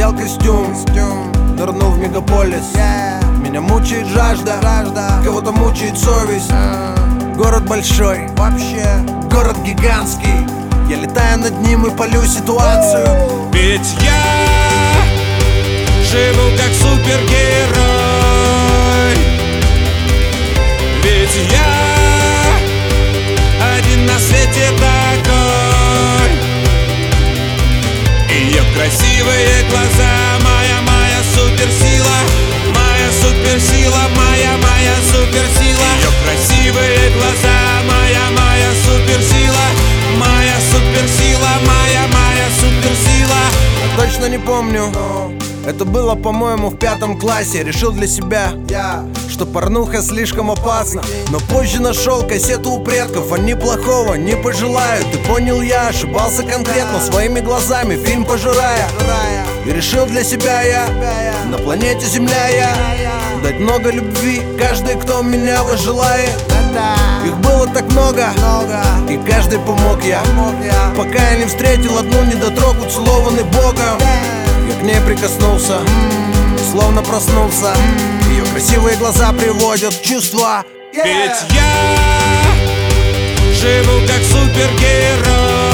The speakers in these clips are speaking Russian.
надел костюм, нырнул в мегаполис. Меня мучает жажда, кого-то мучает совесть. Город большой, вообще город гигантский. Я летаю над ним и полю ситуацию. Ведь я живу как супергерой. Ведь я один на свете такой. Ее красивые глаза, моя суперсила. Моя суперсила, моя суперсила. Ее красивые глаза, моя суперсила. Моя суперсила, моя суперсила. Я точно не помню, это было, по-моему, в 5 классе. Решил для себя, что порнуха слишком опасна. Но позже нашел кассету у предков. Они плохого не пожелают. И понял, я ошибался конкретно, своими глазами фильм пожирая. И решил для себя я, на планете Земля я, дать много любви каждый, кто меня возжелает. Их было так много, и каждый помог я, пока я не встретил одну недотрогу, целованный Богом. Я к ней прикоснулся, словно проснулся. Ее красивые глаза приводят в чувства. Ведь я живу как супергерой.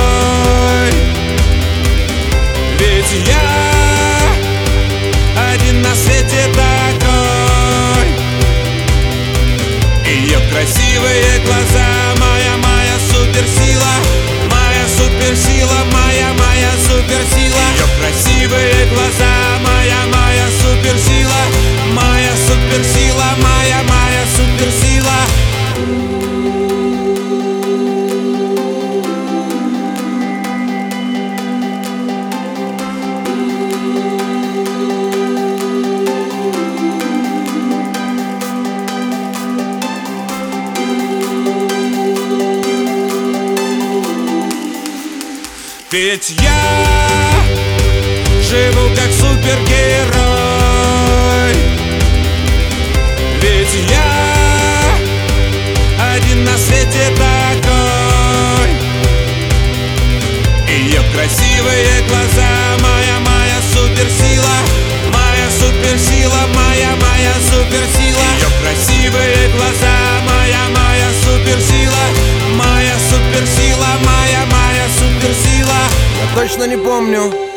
Ведь я один на свете такой. Ее красивые глаза, моя суперсила. Моя суперсила, моя суперсила. Ее красивые глаза, моя суперсила. Моя суперсила, моя суперсила. Ведь я живу как супергерой. Ведь я один на свете такой. Ее красивые глаза, моя суперсила. Моя суперсила, моя суперсила. Ее красивые глаза, моя суперсила. Моя суперсила, моя суперсила. Я точно не помню,